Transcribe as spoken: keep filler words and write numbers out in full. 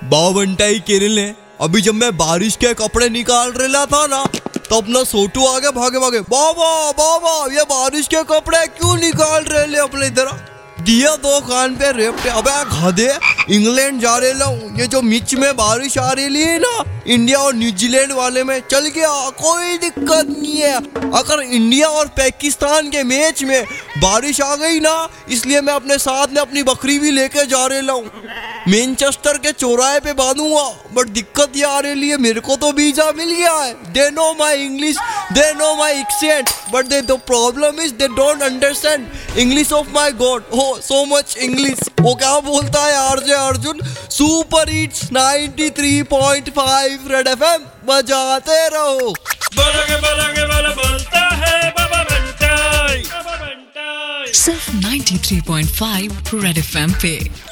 बावंटाई केरल है। अभी जब मैं बारिश के कपड़े निकाल रहा था ना, तो अपना सोटू आगे भागे भागे, बाबा बाबा ये बारिश के कपड़े क्यों निकाल रहे अपने इधर दिया दो कान पे रेपटे। अबे गधे, इंग्लैंड जा रहे लो, ये जो मिच में बारिश आ रही है ना इंडिया और न्यूजीलैंड वाले में, चल गया कोई दिक्कत नहीं है। अगर इंडिया और पाकिस्तान के मैच में बारिश आ गई ना, इसलिए मैं अपने साथ में अपनी बकरी भी लेके जा रहा हूँ, मैनचेस्टर के चौराहे पे बांधूंगा। बट दिक्कत ये आ रही है, मेरे को तो वीजा मिल गया है, they know my English, they know my accent, but they the problem is they don't understand English of my god. Oh so much English. वो क्या बोलता है RJ Arjun, super hits ninety three point five Red FM बजाते रहो। बोलोगे बोलोगे बोलो बोलता है बाबा बंटाई, बाबा बंटाई। सिर्फ ninety three point five Red FM पे।